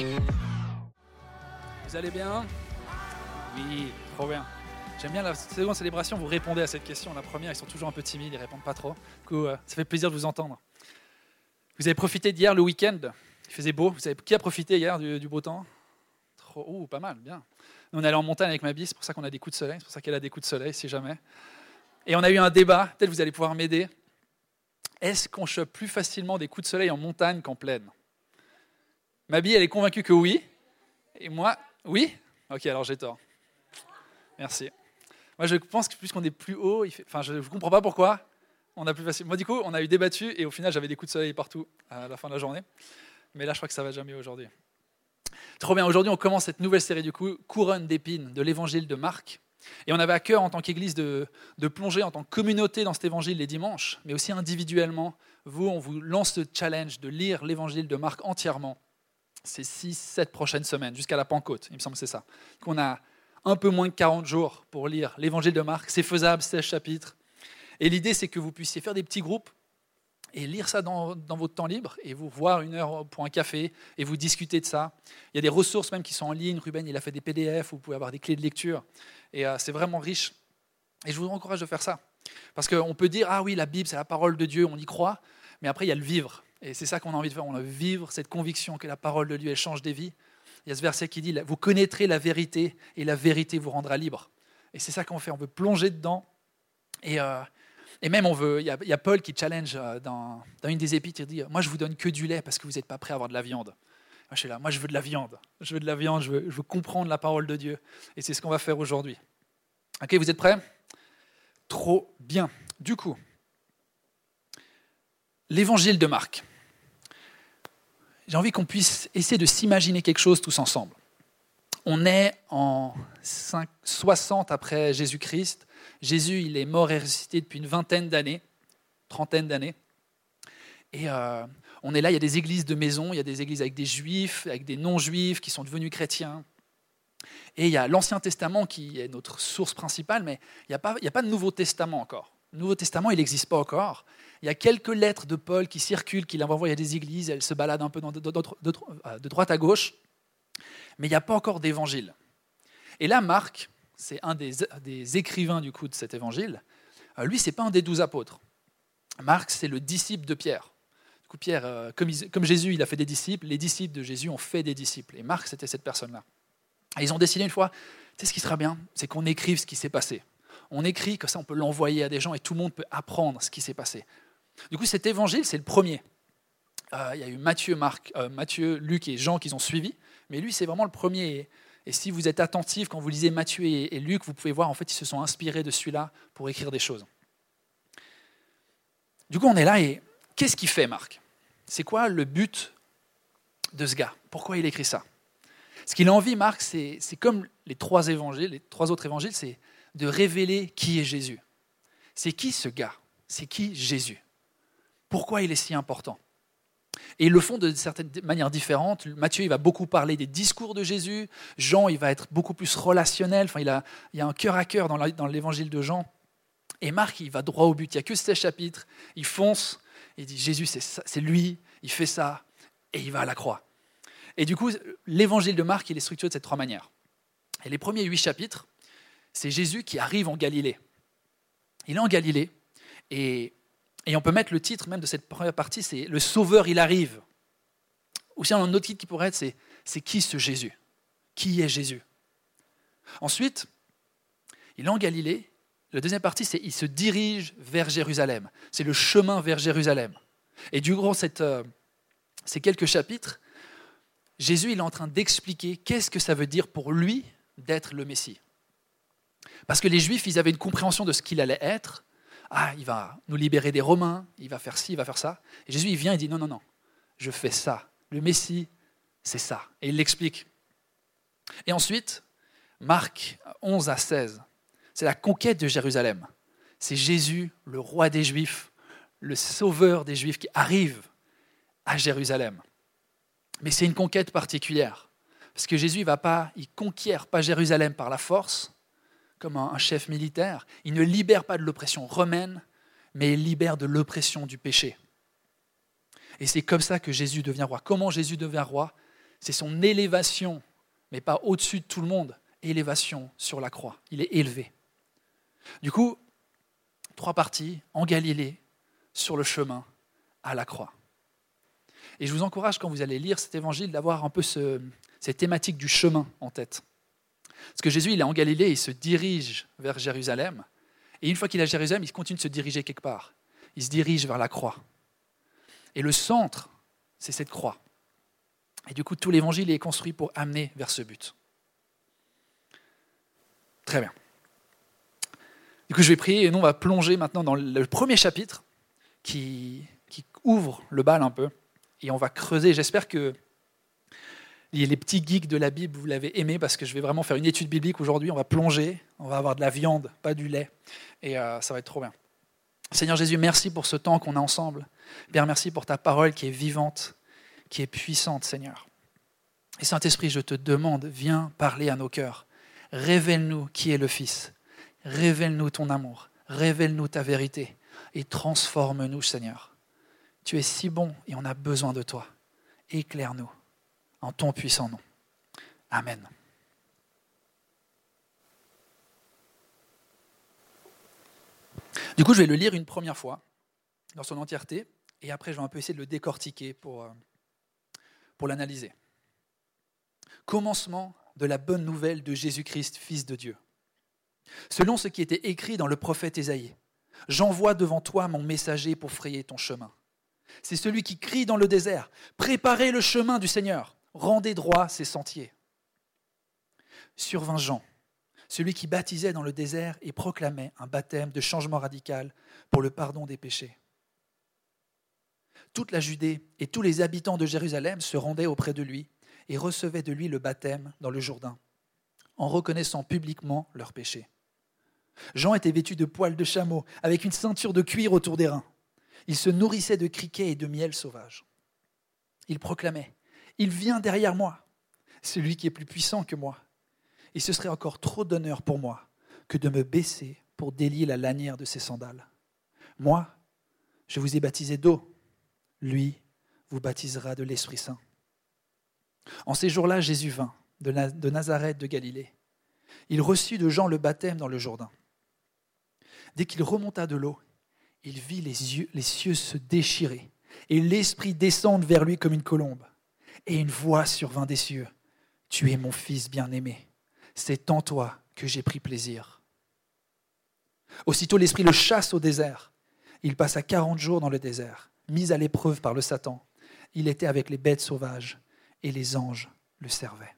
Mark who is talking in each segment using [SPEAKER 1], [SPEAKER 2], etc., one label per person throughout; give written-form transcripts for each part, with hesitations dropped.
[SPEAKER 1] Vous allez bien? Oui, trop bien. J'aime bien la seconde célébration, vous répondez à cette question. La première, ils sont toujours un peu timides, ils répondent pas trop. Du coup, ça fait plaisir de vous entendre. Vous avez profité d'hier, le week-end. Il faisait beau. Qui a profité hier du beau temps? Trop, pas mal, bien. Nous, on est allé en montagne avec ma bille, c'est pour ça qu'on a des coups de soleil, c'est pour ça qu'elle a des coups de soleil, si jamais. Et on a eu un débat, peut-être vous allez pouvoir m'aider. Est-ce qu'on chope plus facilement des coups de soleil en montagne qu'en plaine? Ma bille, elle est convaincue que oui. Et moi, oui? Ok, alors j'ai tort. Merci. Moi, je pense que puisqu'on est plus haut, je ne comprends pas pourquoi on a plus facile. Moi, du coup, on a eu débattu et au final, j'avais des coups de soleil partout à la fin de la journée. Mais là, je crois que ça va jamais aujourd'hui. Trop bien. Aujourd'hui, on commence cette nouvelle série du coup, Couronne d'épines de l'évangile de Marc. Et on avait à cœur, en tant qu'Église, de plonger en tant que communauté dans cet évangile les dimanches, mais aussi individuellement. On vous lance ce challenge de lire l'évangile de Marc entièrement ces 6-7 prochaines semaines, jusqu'à la Pentecôte, il me semble que c'est ça. On a un peu moins de 40 jours pour lire l'évangile de Marc. C'est faisable, 16 chapitres. Et l'idée, c'est que vous puissiez faire des petits groupes et lire ça dans votre temps libre et vous voir 1 heure pour un café et vous discuter de ça. Il y a des ressources même qui sont en ligne. Ruben, il a fait des PDF, vous pouvez avoir des clés de lecture. Et c'est vraiment riche. Et je vous encourage de faire ça. Parce qu'on peut dire, ah oui, la Bible, c'est la parole de Dieu, on y croit. Mais après, il y a le vivre. Et c'est ça qu'on a envie de faire. On veut vivre cette conviction que la parole de Dieu, elle change des vies. Il y a ce verset qui dit, vous connaîtrez la vérité et la vérité vous rendra libre. Et c'est ça qu'on fait. On veut plonger dedans. Et même, il y a Paul qui challenge dans une des épîtres, il dit, moi, je vous donne que du lait parce que vous n'êtes pas prêts à avoir de la viande. Moi, je suis là, moi, je veux de la viande. Je veux de la viande, je veux comprendre la parole de Dieu. Et c'est ce qu'on va faire aujourd'hui. Ok, vous êtes prêts? Trop bien. Du coup, l'évangile de Marc. J'ai envie qu'on puisse essayer de s'imaginer quelque chose tous ensemble. On est en 60 après Jésus-Christ. Jésus, il est mort et ressuscité depuis une vingtaine d'années, trentaine d'années. Et on est là, il y a des églises de maison, il y a des églises avec des juifs, avec des non-juifs qui sont devenus chrétiens. Et il y a l'Ancien Testament qui est notre source principale, mais il n'y a pas de Nouveau Testament encore. Le Nouveau Testament, il n'existe pas encore. Il y a quelques lettres de Paul qui circulent, qu'il envoie à des églises, elles se baladent un peu de droite à gauche, mais il n'y a pas encore d'évangile. Et là, Marc, c'est un des écrivains du coup de cet évangile. Lui, ce n'est pas un des 12 apôtres. Marc, c'est le disciple de Pierre. Du coup, Pierre, comme Jésus, il a fait des disciples, les disciples de Jésus ont fait des disciples. Et Marc, c'était cette personne-là. Et ils ont décidé une fois, tu sais ce qui sera bien, c'est qu'on écrive ce qui s'est passé. On écrit, comme ça on peut l'envoyer à des gens et tout le monde peut apprendre ce qui s'est passé. Du coup, cet évangile, c'est le premier. Il y a eu Matthieu, Luc et Jean qui ont suivi, mais lui, c'est vraiment le premier. Et si vous êtes attentif, quand vous lisez Matthieu et Luc, vous pouvez voir, en fait, ils se sont inspirés de celui-là pour écrire des choses. Du coup, on est là et qu'est-ce qu'il fait, Marc? C'est quoi le but de ce gars? Pourquoi il écrit ça? Ce qu'il a envie, Marc, c'est comme les trois autres évangiles, c'est de révéler qui est Jésus. C'est qui ce gars? C'est qui Jésus? Pourquoi il est si important? Et ils le font de certaines manières différentes. Matthieu, il va beaucoup parler des discours de Jésus. Jean, il va être beaucoup plus relationnel. Enfin, il y a un cœur à cœur dans l'évangile de Jean. Et Marc, il va droit au but. Il n'y a que 16 chapitres. Il fonce. Il dit Jésus, c'est lui. Il fait ça. Et il va à la croix. Et du coup, l'évangile de Marc, il est structuré de ces 3 manières. Et les premiers 8 chapitres, c'est Jésus qui arrive en Galilée. Il est en Galilée. Et on peut mettre le titre même de cette première partie, c'est « Le Sauveur, il arrive ». Ou sinon, un autre titre qui pourrait être, c'est qui ce Jésus? Qui est Jésus? Ensuite, il est en Galilée. La deuxième partie, c'est il se dirige vers Jérusalem. C'est le chemin vers Jérusalem. Et durant ces quelques chapitres, Jésus il est en train d'expliquer qu'est-ce que ça veut dire pour lui d'être le Messie. Parce que les Juifs, ils avaient une compréhension de ce qu'il allait être. Ah, il va nous libérer des Romains, il va faire ci, il va faire ça. Et Jésus, il vient et dit non, je fais ça. Le Messie, c'est ça. Et il l'explique. Et ensuite, Marc 11 à 16, c'est la conquête de Jérusalem. C'est Jésus, le roi des Juifs, le sauveur des Juifs qui arrive à Jérusalem. Mais c'est une conquête particulière. Parce que Jésus, il conquiert pas Jérusalem par la force, comme un chef militaire. Il ne libère pas de l'oppression romaine, mais il libère de l'oppression du péché. Et c'est comme ça que Jésus devient roi. Comment Jésus devient roi? C'est son élévation, mais pas au-dessus de tout le monde, élévation sur la croix. Il est élevé. Du coup, 3 parties en Galilée, sur le chemin à la croix. Et je vous encourage, quand vous allez lire cet évangile, d'avoir un peu cette thématique du chemin en tête. Parce que Jésus, il est en Galilée, il se dirige vers Jérusalem. Et une fois qu'il est à Jérusalem, il continue de se diriger quelque part. Il se dirige vers la croix. Et le centre, c'est cette croix. Et du coup, tout l'évangile est construit pour amener vers ce but. Très bien. Du coup, je vais prier et nous, on va plonger maintenant dans le premier chapitre qui ouvre le bal un peu. Et on va creuser. J'espère que les petits geeks de la Bible, vous l'avez aimé parce que je vais vraiment faire une étude biblique aujourd'hui. On va plonger, on va avoir de la viande, pas du lait. Et ça va être trop bien. Seigneur Jésus, merci pour ce temps qu'on a ensemble. Père, merci pour ta parole qui est vivante, qui est puissante, Seigneur. Et Saint-Esprit, je te demande, viens parler à nos cœurs. Révèle-nous qui est le Fils. Révèle-nous ton amour. Révèle-nous ta vérité. Et transforme-nous, Seigneur. Tu es si bon et on a besoin de toi. Éclaire-nous en ton puissant nom. Amen. Du coup, je vais le lire une première fois dans son entièreté et après, je vais un peu essayer de le décortiquer pour l'analyser. Commencement de la bonne nouvelle de Jésus-Christ, Fils de Dieu. Selon ce qui était écrit dans le prophète Ésaïe, « J'envoie devant toi mon messager pour frayer ton chemin. » C'est celui qui crie dans le désert, « Préparez le chemin du Seigneur, rendez droit ses sentiers. » Survint Jean, celui qui baptisait dans le désert et proclamait un baptême de changement radical pour le pardon des péchés. Toute la Judée et tous les habitants de Jérusalem se rendaient auprès de lui et recevaient de lui le baptême dans le Jourdain, en reconnaissant publiquement leurs péchés. Jean était vêtu de poils de chameau, avec une ceinture de cuir autour des reins. Il se nourrissait de criquets et de miel sauvage. Il proclamait « Il vient derrière moi, celui qui est plus puissant que moi. Et ce serait encore trop d'honneur pour moi que de me baisser pour délier la lanière de ses sandales. Moi, je vous ai baptisé d'eau. Lui vous baptisera de l'Esprit Saint. » En ces jours-là, Jésus vint de Nazareth de Galilée. Il reçut de Jean le baptême dans le Jourdain. Dès qu'il remonta de l'eau, il vit les cieux se déchirer et l'Esprit descendre vers lui comme une colombe. Et une voix survint des cieux. « Tu es mon Fils bien-aimé. C'est en toi que j'ai pris plaisir. » Aussitôt l'Esprit le chasse au désert. Il passa 40 jours dans le désert, mis à l'épreuve par le Satan. Il était avec les bêtes sauvages et les anges le servaient.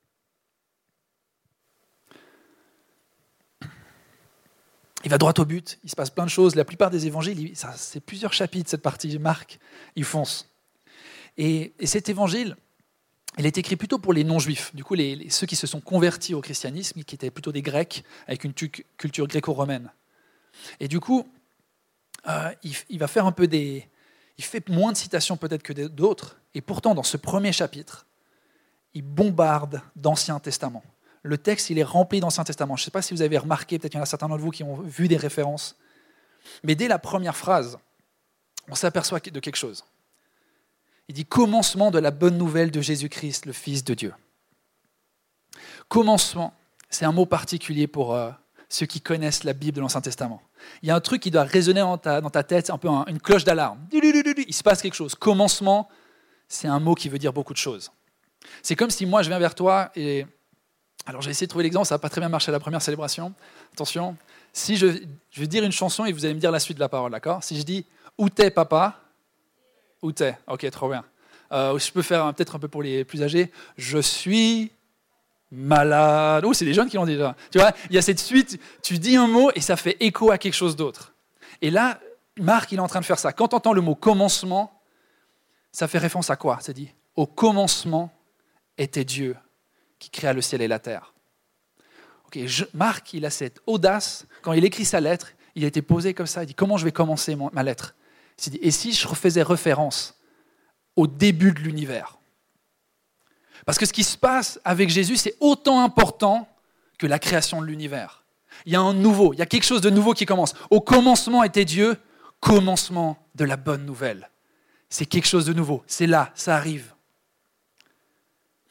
[SPEAKER 1] Il va droit au but, il se passe plein de choses. La plupart des évangiles, c'est plusieurs chapitres, cette partie, Marc, il fonce. Et cet évangile, il est écrit plutôt pour les non-juifs, du coup ceux qui se sont convertis au christianisme, qui étaient plutôt des Grecs, avec une culture gréco-romaine. Et du coup, il va faire il fait moins de citations peut-être que d'autres, et pourtant dans ce premier chapitre, il bombarde d'Ancien Testament. Le texte, il est rempli d'Ancien Testament. Je ne sais pas si vous avez remarqué, peut-être qu'il y en a certains d'entre vous qui ont vu des références. Mais dès la première phrase, on s'aperçoit de quelque chose. Il dit « Commencement de la bonne nouvelle de Jésus-Christ, le Fils de Dieu ». Commencement, c'est un mot particulier pour ceux qui connaissent la Bible de l'Ancien Testament. Il y a un truc qui doit résonner dans ta tête, un peu une cloche d'alarme. Il se passe quelque chose. Commencement, c'est un mot qui veut dire beaucoup de choses. C'est comme si moi, je viens vers toi et... Alors j'ai essayé de trouver l'exemple, ça n'a pas très bien marché à la première célébration. Attention, si je vais dire une chanson et vous allez me dire la suite de la parole, d'accord ? Si je dis « Où t'es, papa ?» Où t'es ? Ok, trop bien. Je peux faire peut-être un peu pour les plus âgés. « Je suis malade. » Oh, c'est des jeunes qui l'ont dit déjà. Tu vois, il y a cette suite, tu dis un mot et ça fait écho à quelque chose d'autre. Et là, Marc, il est en train de faire ça. Quand tu entends le mot « commencement », ça fait référence à quoi ? C'est dit « Au commencement était Dieu » qui créa le ciel et la terre. Okay, Marc, il a cette audace, quand il écrit sa lettre, il a été posé comme ça, il dit « Comment je vais commencer ma lettre ?» Il s'est dit « Et si je faisais référence au début de l'univers ?» Parce que ce qui se passe avec Jésus, c'est autant important que la création de l'univers. Il y a un nouveau, il y a quelque chose de nouveau qui commence. Au commencement était Dieu, commencement de la bonne nouvelle. C'est quelque chose de nouveau, c'est là, ça arrive.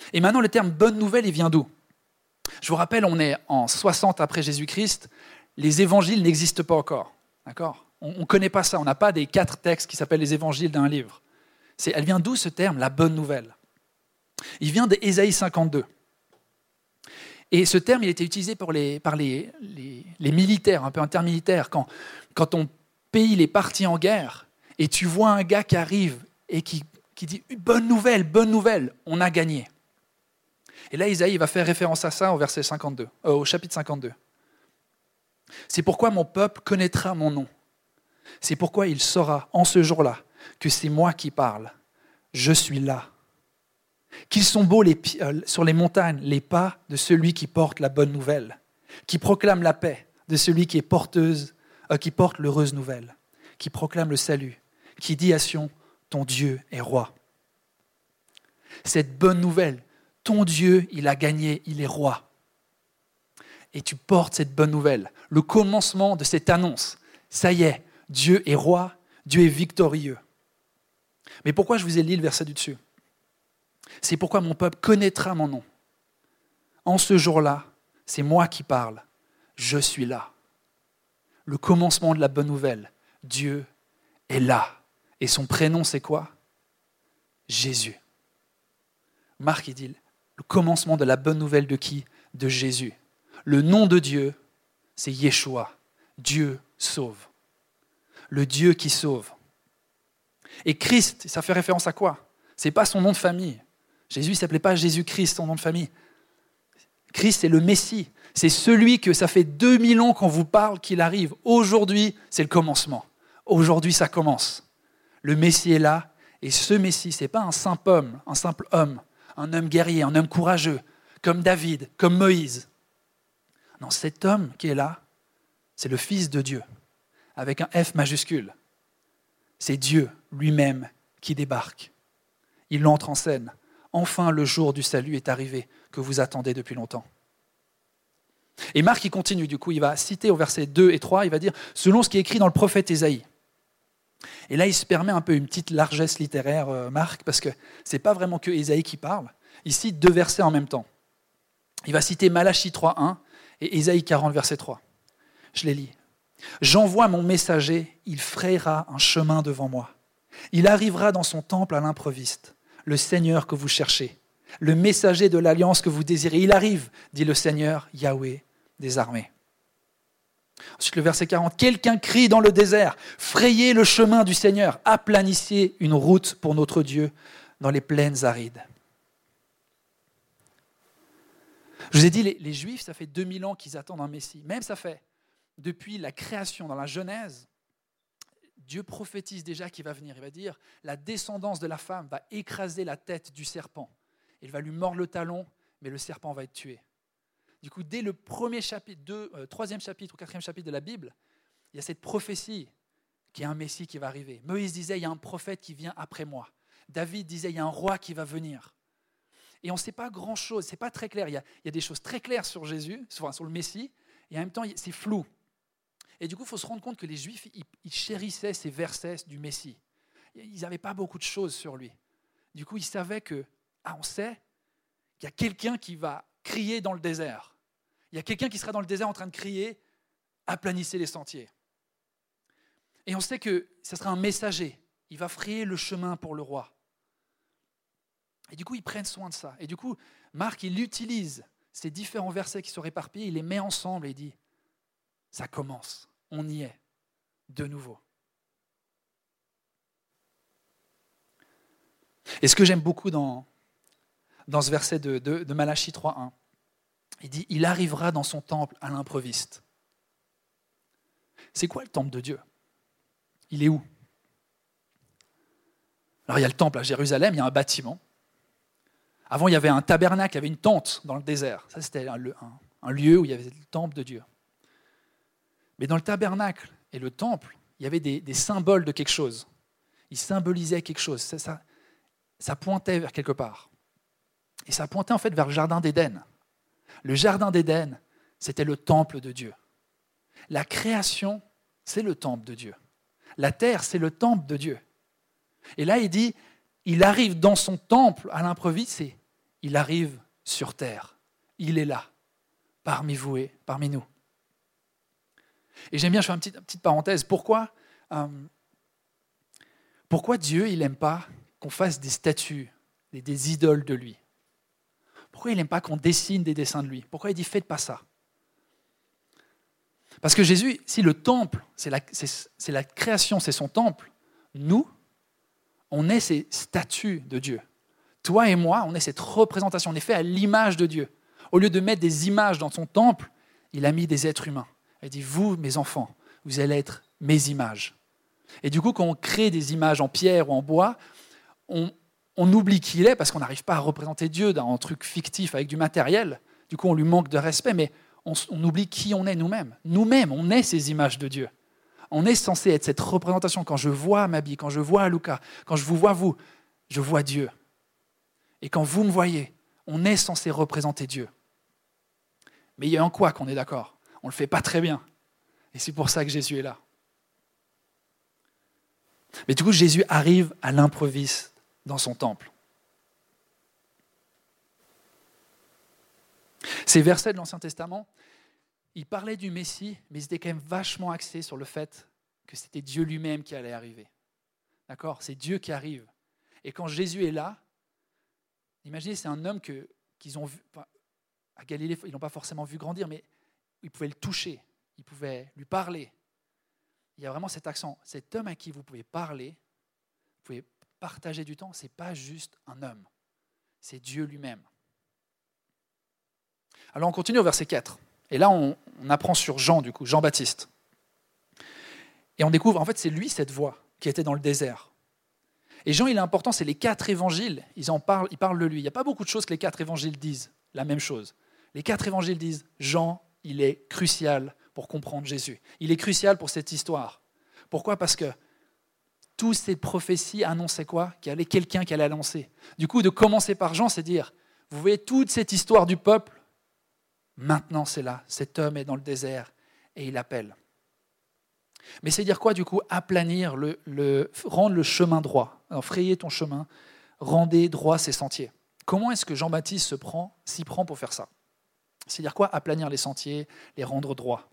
[SPEAKER 1] Et maintenant, le terme « bonne nouvelle », il vient d'où? Je vous rappelle, on est en 60 après Jésus-Christ, les évangiles n'existent pas encore. D'accord? On ne connaît pas ça, on n'a pas des 4 textes qui s'appellent les évangiles d'un livre. Elle vient d'où ce terme, la bonne nouvelle? Il vient d'Ésaïe 52. Et ce terme, il était utilisé par les militaires, un peu intermilitaires, quand ton pays est parti en guerre, et tu vois un gars qui arrive et qui dit « bonne nouvelle, on a gagné ». Et là, Ésaïe va faire référence à ça au chapitre 52. « C'est pourquoi mon peuple connaîtra mon nom. C'est pourquoi il saura en ce jour-là que c'est moi qui parle. Je suis là. Qu'ils sont beaux sur les montagnes les pas de celui qui porte la bonne nouvelle, qui proclame la paix de celui qui porte l'heureuse nouvelle, qui proclame le salut, qui dit à Sion, ton Dieu est roi. » Cette bonne nouvelle, ton Dieu, il a gagné, il est roi. Et tu portes cette bonne nouvelle, le commencement de cette annonce. Ça y est, Dieu est roi, Dieu est victorieux. Mais pourquoi je vous ai lu le verset du dessus? C'est pourquoi mon peuple connaîtra mon nom. En ce jour-là, c'est moi qui parle. Je suis là. Le commencement de la bonne nouvelle. Dieu est là. Et son prénom, c'est quoi? Jésus. Marc, il dit le commencement de la bonne nouvelle de qui? De Jésus. Le nom de Dieu, c'est Yeshua. Dieu sauve. Le Dieu qui sauve. Et Christ, ça fait référence à quoi? Ce n'est pas son nom de famille. Jésus ne s'appelait pas Jésus-Christ, son nom de famille. Christ, c'est le Messie. C'est celui que ça fait 2000 ans qu'on vous parle qu'il arrive. Aujourd'hui, c'est le commencement. Aujourd'hui, ça commence. Le Messie est là. Et ce Messie, ce n'est pas un simple homme, un homme guerrier, un homme courageux, comme David, comme Moïse. Non, cet homme qui est là, c'est le Fils de Dieu, avec un F majuscule. C'est Dieu lui-même qui débarque. Il entre en scène. Enfin, le jour du salut est arrivé, que vous attendez depuis longtemps. Et Marc, il continue, du coup, il va citer au verset 2 et 3, il va dire « Selon ce qui est écrit dans le prophète Ésaïe ». Et là, il se permet un peu une petite largesse littéraire, Marc, parce que ce n'est pas vraiment que Ésaïe qui parle. Il cite 2 versets en même temps. Il va citer Malachie 3.1 et Ésaïe 40, verset 3. Je les lis. « J'envoie mon messager, il frayera un chemin devant moi. Il arrivera dans son temple à l'improviste. Le Seigneur que vous cherchez, le messager de l'alliance que vous désirez. Il arrive, dit le Seigneur, Yahweh des armées. » Ensuite, le verset 40. « Quelqu'un crie dans le désert, frayez le chemin du Seigneur, aplanissez une route pour notre Dieu dans les plaines arides. » Je vous ai dit, les Juifs, ça fait 2000 ans qu'ils attendent un Messie. Même ça fait, depuis la création dans la Genèse, Dieu prophétise déjà qu'il va venir. Il va dire, la descendance de la femme va écraser la tête du serpent. Il va lui mordre le talon, mais le serpent va être tué. Du coup, dès le premier chapitre, 3e chapitre ou 4e chapitre de la Bible, il y a cette prophétie qu'il y a un Messie qui va arriver. Moïse disait, il y a un prophète qui vient après moi. David disait, il y a un roi qui va venir. Et on ne sait pas grand-chose, ce n'est pas très clair. Il y a des choses très claires sur Jésus, sur le Messie, et en même temps, c'est flou. Et du coup, il faut se rendre compte que les Juifs, ils chérissaient ces versets du Messie. Ils n'avaient pas beaucoup de choses sur lui. Du coup, ils savaient que, on sait qu'il y a quelqu'un qui va crier dans le désert. Il y a quelqu'un qui sera dans le désert en train de crier « Aplanissez les sentiers ». Et on sait que ce sera un messager. Il va frayer le chemin pour le roi. Et du coup, ils prennent soin de ça. Et du coup, Marc, il utilise ces différents versets qui sont éparpillés, il les met ensemble et il dit « Ça commence, on y est, de nouveau ». Et ce que j'aime beaucoup dans ce verset de Malachie 3.1, il dit « Il arrivera dans son temple à l'improviste ». C'est quoi le temple de Dieu? Il est où? Alors il y a le temple à Jérusalem, il y a un bâtiment. Avant, il y avait un tabernacle, il y avait une tente dans le désert. Ça, c'était un lieu où il y avait le temple de Dieu. Mais dans le tabernacle et le temple, il y avait des symboles de quelque chose. Ils symbolisaient quelque chose. Ça pointait vers quelque part. Et ça pointait en fait vers le jardin d'Éden. Le jardin d'Éden, c'était le temple de Dieu. La création, c'est le temple de Dieu. La terre, c'est le temple de Dieu. Et là, il dit, il arrive dans son temple à l'improviste, il arrive sur terre. Il est là, parmi vous et parmi nous. Et j'aime bien, je fais une petite parenthèse. Pourquoi Dieu, il n'aime pas qu'on fasse des statues, des idoles de lui? Pourquoi il n'aime pas qu'on dessine des dessins de lui? Pourquoi il dit, faites pas ça? Parce que Jésus, si le temple, c'est la création, c'est son temple, nous, on est ces statues de Dieu. Toi et moi, on est cette représentation, on est fait à l'image de Dieu. Au lieu de mettre des images dans son temple, il a mis des êtres humains. Il dit, vous, mes enfants, vous allez être mes images. Et du coup, quand on crée des images en pierre ou en bois, on oublie qui il est parce qu'on n'arrive pas à représenter Dieu dans un truc fictif avec du matériel. Du coup, on lui manque de respect, mais on oublie qui on est nous-mêmes. Nous-mêmes, on est ces images de Dieu. On est censé être cette représentation. Quand je vois Mabi, quand je vois Luca, quand je vous vois vous, je vois Dieu. Et quand vous me voyez, on est censé représenter Dieu. Mais il y a en quoi qu'on est d'accord? On ne le fait pas très bien. Et c'est pour ça que Jésus est là. Mais du coup, Jésus arrive à l'improviste dans son temple. Ces versets de l'Ancien Testament, ils parlaient du Messie, mais ils étaient quand même vachement axés sur le fait que c'était Dieu lui-même qui allait arriver. D'accord? C'est Dieu qui arrive. Et quand Jésus est là, imaginez, c'est un homme qu'ils ont vu, à Galilée, ils ne l'ont pas forcément vu grandir, mais ils pouvaient le toucher, ils pouvaient lui parler. Il y a vraiment cet accent. Cet homme à qui vous pouvez parler, vous pouvez partager du temps, ce n'est pas juste un homme, c'est Dieu lui-même. Alors on continue au verset 4. Et là, on apprend sur Jean, du coup, Jean-Baptiste. Et on découvre, en fait, c'est lui, cette voix, qui était dans le désert. Et Jean, il est important, c'est les 4 évangiles, ils parlent de lui. Il n'y a pas beaucoup de choses que les 4 évangiles disent, la même chose. Les 4 évangiles disent, Jean, il est crucial pour comprendre Jésus. Il est crucial pour cette histoire. Pourquoi? Parce que toutes ces prophéties annonçaient quoi? Qu'il y avait quelqu'un qui allait annoncer. Du coup, de commencer par Jean, c'est dire, vous voyez toute cette histoire du peuple, maintenant c'est là, cet homme est dans le désert et il appelle. Mais c'est dire quoi du coup? Aplanir, rendre le chemin droit. Alors frayez ton chemin, rendez droit ses sentiers. Comment est-ce que Jean-Baptiste s'y prend pour faire ça? C'est dire quoi? Aplanir les sentiers, les rendre droits.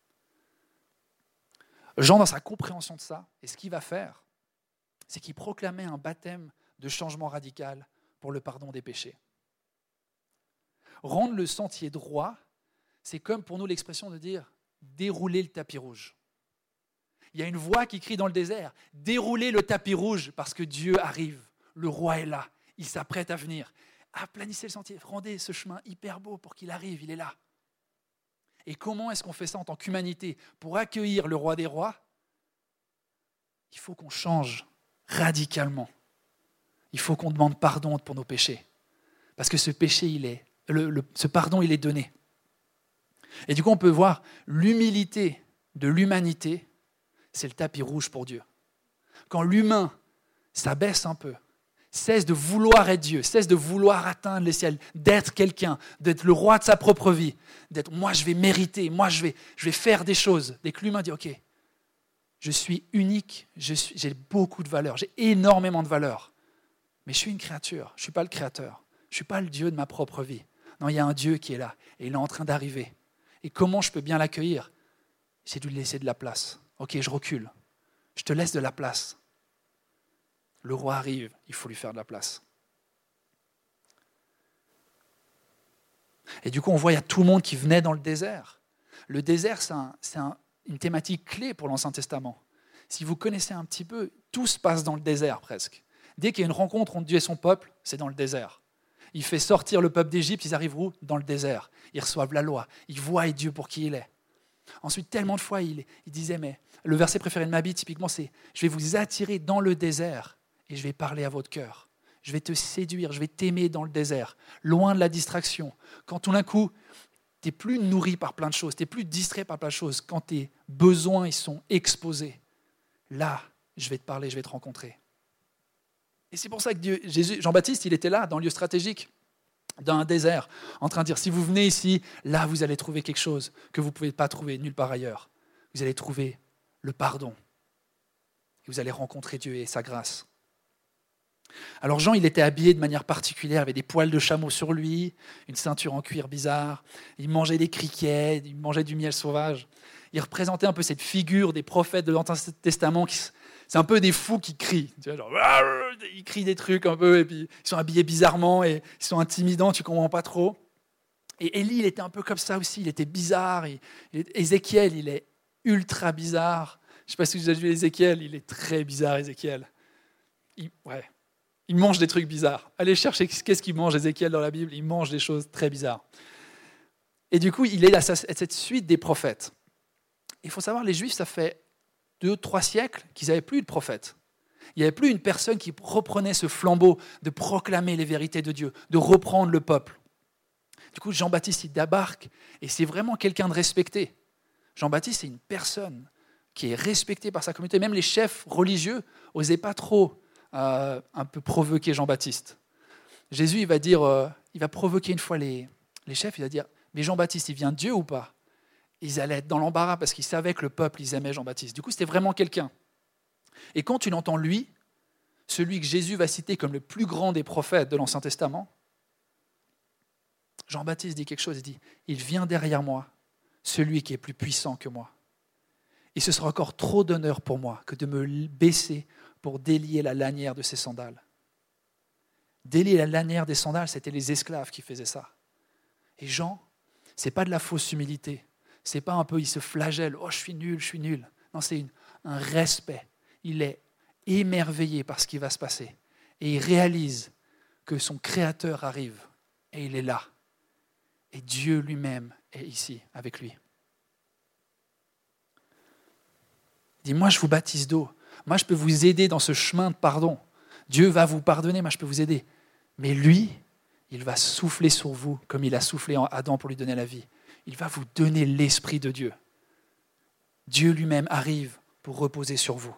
[SPEAKER 1] Jean, dans sa compréhension de ça, et ce qu'il va faire, c'est qu'il proclamait un baptême de changement radical pour le pardon des péchés. Rendre le sentier droit, c'est comme pour nous l'expression de dire dérouler le tapis rouge. Il y a une voix qui crie dans le désert, déroulez le tapis rouge parce que Dieu arrive, le roi est là, il s'apprête à venir. Aplanissez le sentier, rendez ce chemin hyper beau pour qu'il arrive, il est là. Et comment est-ce qu'on fait ça en tant qu'humanité? Pour accueillir le roi des rois, il faut qu'on change radicalement. Il faut qu'on demande pardon pour nos péchés. Parce que ce péché, ce pardon, il est donné. Et du coup, on peut voir l'humilité de l'humanité, c'est le tapis rouge pour Dieu. Quand l'humain s'abaisse un peu, cesse de vouloir être Dieu, cesse de vouloir atteindre les ciels, d'être quelqu'un, d'être le roi de sa propre vie, d'être moi je vais mériter, moi je vais faire des choses. Dès que l'humain dit ok, je suis unique, j'ai beaucoup de valeur, j'ai énormément de valeur, mais je suis une créature, je ne suis pas le créateur, je ne suis pas le Dieu de ma propre vie. Non, il y a un Dieu qui est là et il est en train d'arriver. Et comment je peux bien l'accueillir? C'est de lui laisser de la place. Ok, je recule, je te laisse de la place. Le roi arrive, il faut lui faire de la place. Et du coup, on voit, il y a tout le monde qui venait dans le désert. Le désert, c'est une thématique clé pour l'Ancien Testament. Si vous connaissez un petit peu, tout se passe dans le désert presque. Dès qu'il y a une rencontre entre Dieu et son peuple, c'est dans le désert. Il fait sortir le peuple d'Égypte, ils arrivent où? Dans le désert. Ils reçoivent la loi, ils voient Dieu pour qui il est. Ensuite, tellement de fois, il disait, mais le verset préféré de Mabi, typiquement, c'est « Je vais vous attirer dans le désert et je vais parler à votre cœur. Je vais te séduire, je vais t'aimer dans le désert, loin de la distraction. » Quand tout d'un coup, tu n'es plus nourri par plein de choses, tu n'es plus distrait par plein de choses, quand tes besoins ils sont exposés, là, je vais te parler, je vais te rencontrer. Et c'est pour ça que Jean-Baptiste, il était là, dans le lieu stratégique, dans un désert, en train de dire, si vous venez ici, là, vous allez trouver quelque chose que vous ne pouvez pas trouver nulle part ailleurs. Vous allez trouver le pardon. Et vous allez rencontrer Dieu et sa grâce. Alors Jean, il était habillé de manière particulière, il avait des poils de chameau sur lui, une ceinture en cuir bizarre, il mangeait des criquets, il mangeait du miel sauvage. Il représentait un peu cette figure des prophètes de l'Ancien Testament, c'est un peu des fous qui crient. Tu vois, genre, ils crient des trucs un peu, et puis ils sont habillés bizarrement, et ils sont intimidants, tu ne comprends pas trop. Et Élie, il était un peu comme ça aussi, il était bizarre. Ézéchiel, il est ultra bizarre. Je ne sais pas si vous avez vu Ézéchiel, il est très bizarre, Ézéchiel. Il mange des trucs bizarres. Allez chercher qu'est-ce qu'il mange, Ézéchiel, dans la Bible. Il mange des choses très bizarres. Et du coup, il est à cette suite des prophètes. Il faut savoir, les Juifs, ça fait 2-3 siècles qu'ils n'avaient plus de prophètes. Il n'y avait plus une personne qui reprenait ce flambeau de proclamer les vérités de Dieu, de reprendre le peuple. Du coup, Jean-Baptiste, il débarque et c'est vraiment quelqu'un de respecté. Jean-Baptiste, c'est une personne qui est respectée par sa communauté. Même les chefs religieux n'osaient pas trop un peu provoquer Jean-Baptiste. Jésus, il va provoquer une fois les chefs, il va dire, mais Jean-Baptiste, il vient de Dieu ou pas? Ils allaient être dans l'embarras parce qu'ils savaient que le peuple, ils aimaient Jean-Baptiste. Du coup, c'était vraiment quelqu'un. Et quand tu l'entends lui, celui que Jésus va citer comme le plus grand des prophètes de l'Ancien Testament, Jean-Baptiste dit quelque chose, il dit « Il vient derrière moi, celui qui est plus puissant que moi. Et ce sera encore trop d'honneur pour moi que de me baisser pour délier la lanière de ses sandales. » Délier la lanière des sandales, c'était les esclaves qui faisaient ça. Et Jean, ce n'est pas de la fausse humilité. Ce n'est pas un peu, il se flagelle, « Oh, je suis nul, je suis nul. » Non, c'est un respect. Il est émerveillé par ce qui va se passer. Et il réalise que son Créateur arrive et il est là. Et Dieu lui-même est ici avec lui. Il dit, moi je vous baptise d'eau. Moi je peux vous aider dans ce chemin de pardon. Dieu va vous pardonner, moi je peux vous aider. Mais lui, il va souffler sur vous comme il a soufflé en Adam pour lui donner la vie. Il va vous donner l'Esprit de Dieu. Dieu lui-même arrive pour reposer sur vous.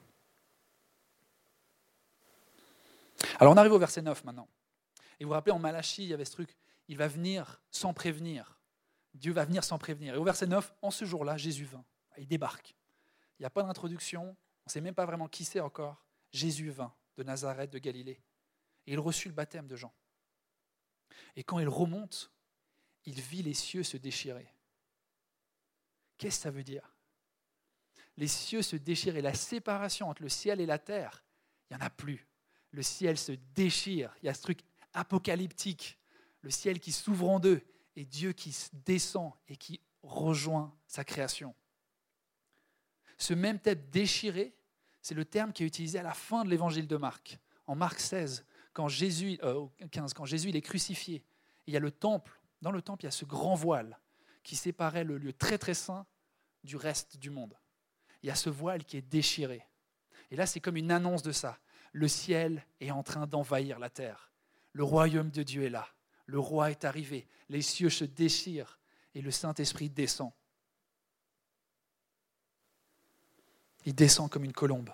[SPEAKER 1] Alors on arrive au verset 9 maintenant. Et vous vous rappelez, en Malachie, il y avait ce truc, il va venir sans prévenir. Dieu va venir sans prévenir. Et au verset 9, en ce jour-là, Jésus vint. Il débarque. Il n'y a pas d'introduction, on ne sait même pas vraiment qui c'est encore. Jésus vint de Nazareth, de Galilée. Et il reçut le baptême de Jean. Et quand il remonte, il vit les cieux se déchirer. Qu'est-ce que ça veut dire? Les cieux se déchirent et la séparation entre le ciel et la terre, il n'y en a plus. Le ciel se déchire, il y a ce truc apocalyptique, le ciel qui s'ouvre en deux et Dieu qui descend et qui rejoint sa création. Ce même terme déchiré, c'est le terme qui est utilisé à la fin de l'évangile de Marc. En Marc 16, quand Jésus il est crucifié, il y a le temple. Dans le temple, il y a ce grand voile qui séparait le lieu très très saint du reste du monde. Il y a ce voile qui est déchiré. Et là, c'est comme une annonce de ça. Le ciel est en train d'envahir la terre. Le royaume de Dieu est là. Le roi est arrivé. Les cieux se déchirent et le Saint-Esprit descend. Il descend comme une colombe.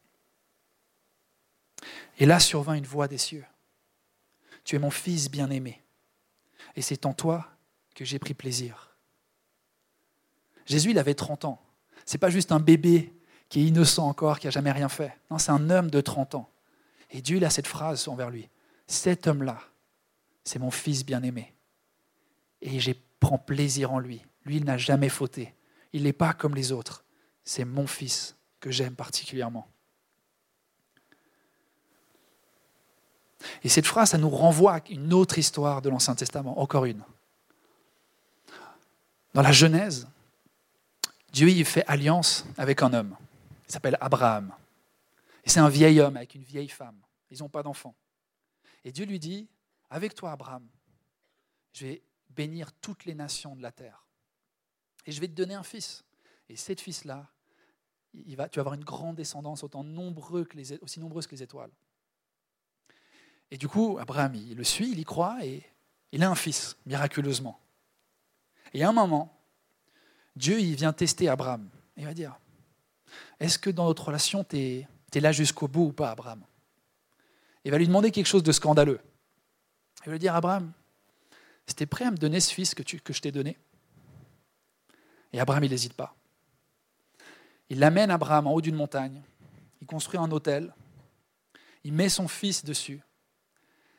[SPEAKER 1] Et là survint une voix des cieux. Tu es mon fils bien-aimé. Et c'est en toi que j'ai pris plaisir. Jésus, il avait 30 ans. Ce n'est pas juste un bébé qui est innocent encore, qui n'a jamais rien fait. Non, c'est un homme de 30 ans. Et Dieu, il a cette phrase envers lui. Cet homme-là, c'est mon fils bien-aimé. Et je prends plaisir en lui. Lui, il n'a jamais fauté. Il n'est pas comme les autres. C'est mon fils que j'aime particulièrement. Et cette phrase, ça nous renvoie à une autre histoire de l'Ancien Testament, encore une. Dans la Genèse, Dieu y fait alliance avec un homme. Il s'appelle Abraham. Et c'est un vieil homme avec une vieille femme. Ils n'ont pas d'enfant. Et Dieu lui dit, avec toi Abraham, je vais bénir toutes les nations de la terre. Et je vais te donner un fils. Et cet fils-là, tu vas avoir une grande descendance aussi nombreuse que les étoiles. Et du coup, Abraham, il le suit, il y croit, et il a un fils, miraculeusement. Et à un moment, Dieu il vient tester Abraham. Il va dire, est-ce que dans notre relation, tu es là jusqu'au bout ou pas, Abraham? Il va lui demander quelque chose de scandaleux. Il va lui dire, Abraham, est-ce que tu es prêt à me donner ce fils que je t'ai donné? Et Abraham, il n'hésite pas. Il l'amène, Abraham, en haut d'une montagne. Il construit un autel. Il met son fils dessus.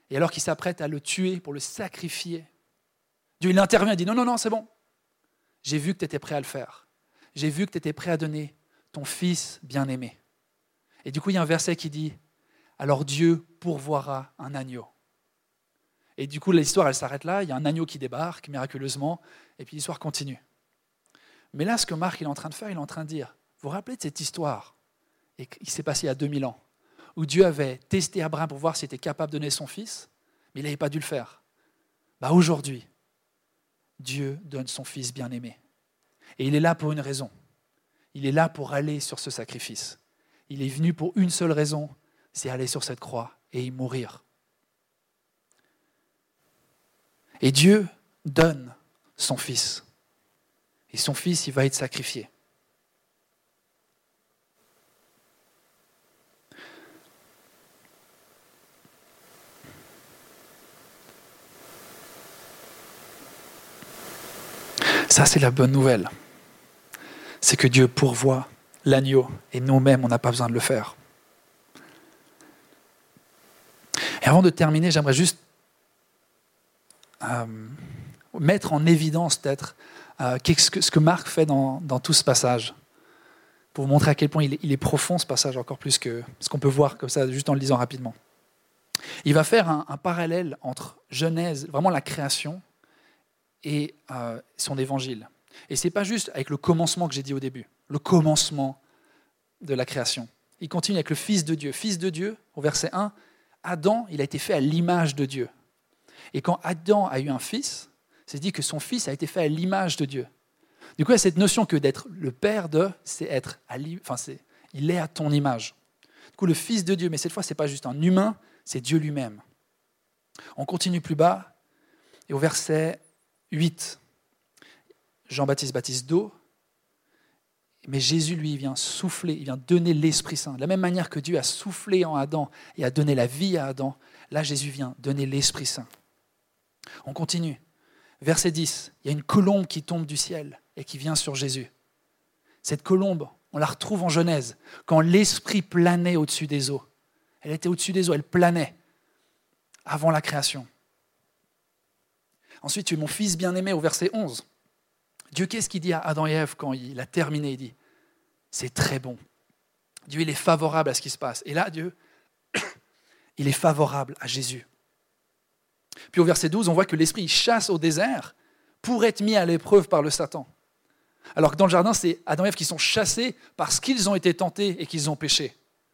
[SPEAKER 1] Et alors qu'il s'apprête à le tuer pour le sacrifier, Dieu il intervient et dit non, c'est bon. J'ai vu que tu étais prêt à le faire. J'ai vu que tu étais prêt à donner ton fils bien-aimé. Et du coup, il y a un verset qui dit « Alors Dieu pourvoira un agneau ». Et du coup, l'histoire, elle s'arrête là. Il y a un agneau qui débarque miraculeusement, et puis l'histoire continue. Mais là, ce que Marc il est en train de faire, il est en train de dire « Vous vous rappelez de cette histoire qui s'est passée il y a 2000 ans, où Dieu avait testé Abraham pour voir s'il était capable de donner son fils, mais il n'avait pas dû le faire. Aujourd'hui, Dieu donne son fils bien-aimé. Et il est là pour une raison. Il est là pour aller sur ce sacrifice. Il est venu pour une seule raison, c'est aller sur cette croix et y mourir. Et Dieu donne son fils. Et son fils, il va être sacrifié. Ça, c'est la bonne nouvelle. C'est que Dieu pourvoit l'agneau et nous-mêmes, on n'a pas besoin de le faire. Et avant de terminer, j'aimerais juste mettre en évidence peut-être ce que Marc fait dans tout ce passage, pour vous montrer à quel point il est profond ce passage, encore plus que ce qu'on peut voir comme ça, juste en le lisant rapidement. Il va faire un parallèle entre Genèse, vraiment la création, et son évangile. Et ce n'est pas juste avec le commencement que j'ai dit au début, le commencement de la création. Il continue avec le Fils de Dieu. Fils de Dieu, au verset 1, Adam, il a été fait à l'image de Dieu. Et quand Adam a eu un fils, c'est dit que son fils a été fait à l'image de Dieu. Du coup, il y a cette notion que d'être le père de, c'est être il est à ton image. Du coup, le Fils de Dieu, mais cette fois, ce n'est pas juste un humain, c'est Dieu lui-même. On continue plus bas, et au verset 8, Jean-Baptiste baptise d'eau, mais Jésus, lui, il vient souffler, il vient donner l'Esprit Saint. De la même manière que Dieu a soufflé en Adam et a donné la vie à Adam, là, Jésus vient donner l'Esprit Saint. On continue. Verset 10, il y a une colombe qui tombe du ciel et qui vient sur Jésus. Cette colombe, on la retrouve en Genèse, quand l'Esprit planait au-dessus des eaux. Elle était au-dessus des eaux, elle planait avant la création. Ensuite, tu es mon fils bien-aimé au verset 11. Dieu, qu'est-ce qu'il dit à Adam et Ève quand il a terminé? Il dit, c'est très bon. Dieu, il est favorable à ce qui se passe. Et là, Dieu, il est favorable à Jésus. Puis au verset 12, on voit que l'Esprit il chasse au désert pour être mis à l'épreuve par le Satan. Alors que dans le jardin, c'est Adam et Ève qui sont chassés parce qu'ils ont été tentés et qu'ils ont péché.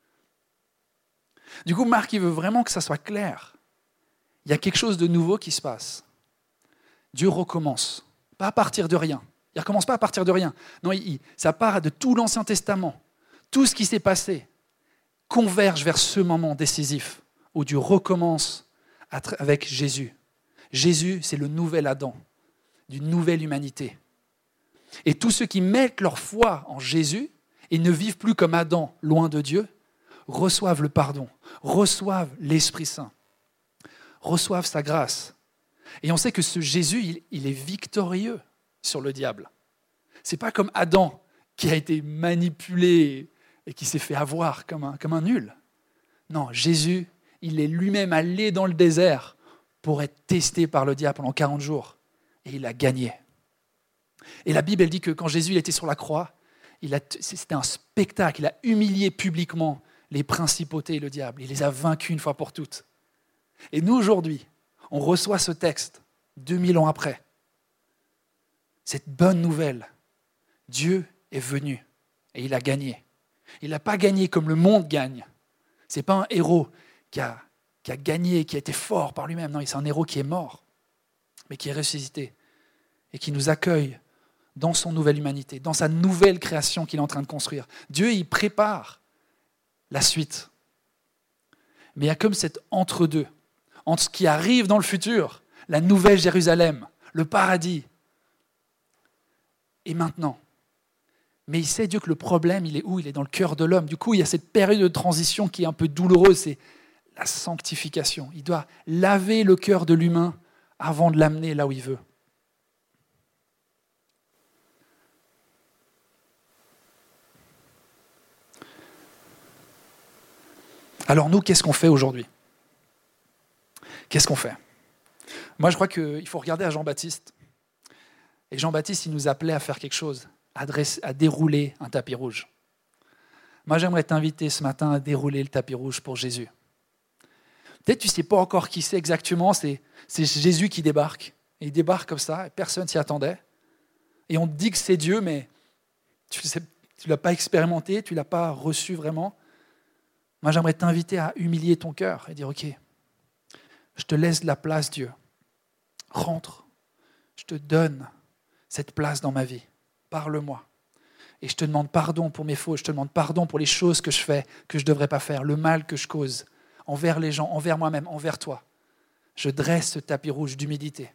[SPEAKER 1] Du coup, Marc, il veut vraiment que ça soit clair. Il y a quelque chose de nouveau qui se passe. Dieu recommence, pas à partir de rien. Il ne recommence pas à partir de rien. Non, ça part de tout l'Ancien Testament. Tout ce qui s'est passé converge vers ce moment décisif où Dieu recommence avec Jésus. Jésus, c'est le nouvel Adam, d'une nouvelle humanité. Et tous ceux qui mettent leur foi en Jésus et ne vivent plus comme Adam, loin de Dieu, reçoivent le pardon, reçoivent l'Esprit Saint, reçoivent sa grâce. Et on sait que ce Jésus, il est victorieux sur le diable. Ce n'est pas comme Adam qui a été manipulé et qui s'est fait avoir comme un nul. Non, Jésus, il est lui-même allé dans le désert pour être testé par le diable pendant 40 jours. Et il a gagné. Et la Bible, elle dit que quand Jésus il était sur la croix, c'était un spectacle. Il a humilié publiquement les principautés et le diable. Il les a vaincus une fois pour toutes. Et nous, aujourd'hui, on reçoit ce texte 2000 ans après. Cette bonne nouvelle, Dieu est venu et il a gagné. Il n'a pas gagné comme le monde gagne. Ce n'est pas un héros qui a gagné, qui a été fort par lui-même. Non, c'est un héros qui est mort, mais qui est ressuscité et qui nous accueille dans son nouvelle humanité, dans sa nouvelle création qu'il est en train de construire. Dieu, il prépare la suite. Mais il y a comme cet entre-deux, entre ce qui arrive dans le futur, la nouvelle Jérusalem, le paradis, et maintenant. Mais il sait, Dieu, que le problème, il est où? Il est dans le cœur de l'homme. Du coup, il y a cette période de transition qui est un peu douloureuse, c'est la sanctification. Il doit laver le cœur de l'humain avant de l'amener là où il veut. Alors nous, qu'est-ce qu'on fait aujourd'hui? Qu'est-ce qu'on fait? Moi, je crois qu'il faut regarder à Jean-Baptiste. Et Jean-Baptiste, il nous appelait à faire quelque chose, à dérouler un tapis rouge. Moi, j'aimerais t'inviter ce matin à dérouler le tapis rouge pour Jésus. Peut-être que tu ne sais pas encore qui c'est exactement, c'est Jésus qui débarque. Et il débarque comme ça, et personne s'y attendait. Et on te dit que c'est Dieu, mais tu ne l'as pas expérimenté, tu ne l'as pas reçu vraiment. Moi, j'aimerais t'inviter à humilier ton cœur et dire, ok, je te laisse de la place, Dieu. Rentre, je te donne cette place dans ma vie. Parle-moi. Et je te demande pardon pour mes fautes, je te demande pardon pour les choses que je fais, que je ne devrais pas faire, le mal que je cause, envers les gens, envers moi-même, envers toi. Je dresse ce tapis rouge d'humilité.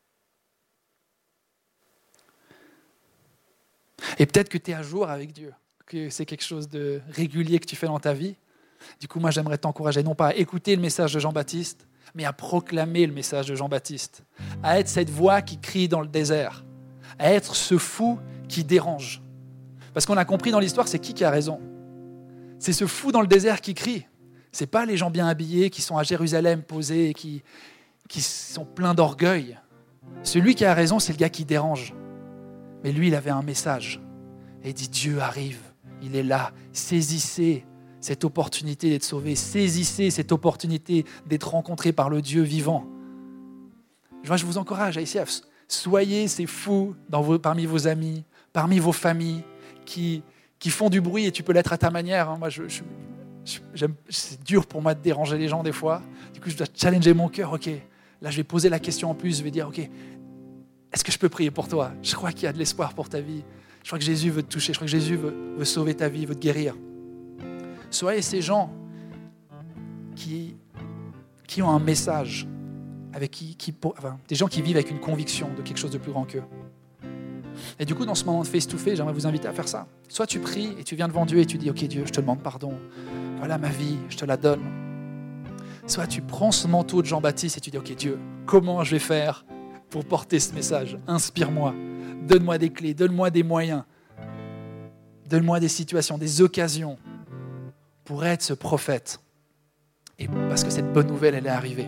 [SPEAKER 1] Et peut-être que tu es à jour avec Dieu, que c'est quelque chose de régulier que tu fais dans ta vie. Du coup, moi, j'aimerais t'encourager, non pas à écouter le message de Jean-Baptiste, mais à proclamer le message de Jean-Baptiste, à être cette voix qui crie dans le désert, à être ce fou qui dérange. Parce qu'on a compris dans l'histoire, c'est qui a raison? C'est ce fou dans le désert qui crie. Ce n'est pas les gens bien habillés qui sont à Jérusalem posés et qui sont pleins d'orgueil. Celui qui a raison, c'est le gars qui dérange. Mais lui, il avait un message. Et il dit, Dieu arrive, il est là, saisissez cette opportunité d'être sauvé, saisissez cette opportunité d'être rencontré par le Dieu vivant. Je vous encourage à ICF, soyez ces fous parmi vos amis, parmi vos familles, qui font du bruit, et tu peux l'être à ta manière. Moi, c'est dur pour moi de déranger les gens des fois. Du coup, je dois challenger mon cœur. Ok, là, je vais poser la question en plus. Je vais dire, ok, est-ce que je peux prier pour toi? Je crois qu'il y a de l'espoir pour ta vie. Je crois que Jésus veut te toucher. Je crois que Jésus veut sauver ta vie, veut te guérir. Soyez ces gens qui ont un message, des gens qui vivent avec une conviction de quelque chose de plus grand qu'eux. Et du coup, dans ce moment de face-to-face, j'aimerais vous inviter à faire ça. Soit tu pries et tu viens devant Dieu et tu dis, ok Dieu, je te demande pardon. Voilà ma vie, je te la donne. Soit tu prends ce manteau de Jean-Baptiste et tu dis, ok Dieu, comment je vais faire pour porter ce message? Inspire-moi, donne-moi des clés, donne-moi des moyens, donne-moi des situations, des occasions pour être ce prophète. Et parce que cette bonne nouvelle, elle est arrivée.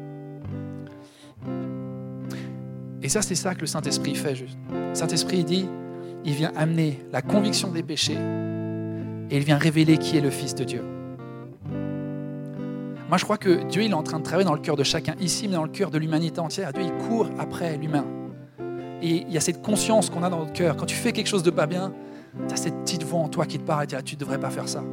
[SPEAKER 1] Et ça, c'est ça que le Saint-Esprit fait. Le Saint-Esprit, il dit, il vient amener la conviction des péchés et il vient révéler qui est le Fils de Dieu. Moi, je crois que Dieu, il est en train de travailler dans le cœur de chacun ici, mais dans le cœur de l'humanité entière. Dieu, il court après l'humain. Et il y a cette conscience qu'on a dans notre cœur. Quand tu fais quelque chose de pas bien, tu as cette petite voix en toi qui te parle et dit, tu ne devrais pas faire ça.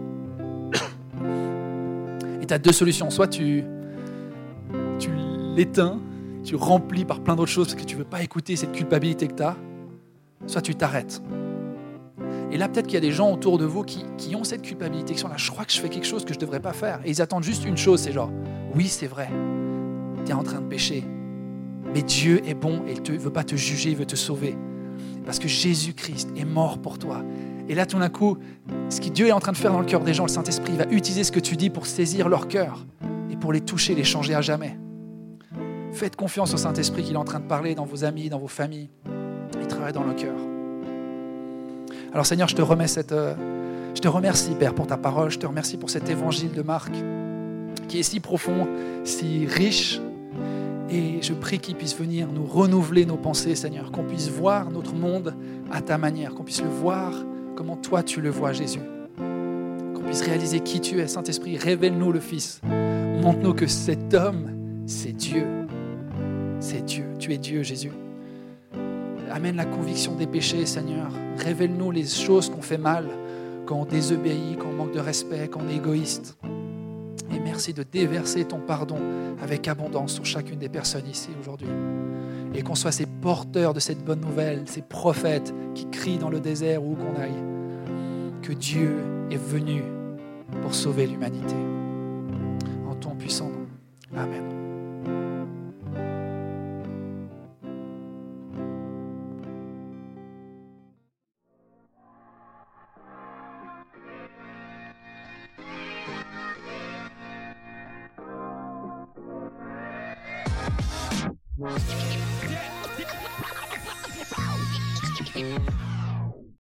[SPEAKER 1] Et tu as deux solutions. Soit tu l'éteins, tu remplis par plein d'autres choses parce que tu ne veux pas écouter cette culpabilité que tu as, soit tu t'arrêtes. Et là, peut-être qu'il y a des gens autour de vous qui ont cette culpabilité, qui sont là, je crois que je fais quelque chose que je ne devrais pas faire. Et ils attendent juste une chose, c'est genre, oui, c'est vrai, tu es en train de pécher, mais Dieu est bon et il ne veut pas te juger, il veut te sauver. Parce que Jésus-Christ est mort pour toi. Et là, tout d'un coup, ce que Dieu est en train de faire dans le cœur des gens, le Saint-Esprit, il va utiliser ce que tu dis pour saisir leur cœur et pour les toucher, les changer à jamais. Faites confiance au Saint-Esprit qu'il est en train de parler dans vos amis, dans vos familles. Il travaille dans le cœur. Alors Seigneur, je te remercie, Père, pour ta parole. Je te remercie pour cet évangile de Marc qui est si profond, si riche. Et je prie qu'il puisse venir nous renouveler nos pensées, Seigneur. Qu'on puisse voir notre monde à ta manière. Qu'on puisse le voir comment toi tu le vois, Jésus. Qu'on puisse réaliser qui tu es. Saint-Esprit, révèle-nous le Fils. Montre-nous que cet homme, c'est Dieu. C'est Dieu. Tu es Dieu, Jésus. Amène la conviction des péchés, Seigneur. Révèle-nous les choses qu'on fait mal, quand on désobéit, quand on manque de respect, quand on est égoïste. Et merci de déverser ton pardon avec abondance sur chacune des personnes ici aujourd'hui. Et qu'on soit ces porteurs de cette bonne nouvelle, ces prophètes qui crient dans le désert où qu'on aille, que Dieu est venu pour sauver l'humanité. En ton puissant nom. Amen.
[SPEAKER 2] Yeah.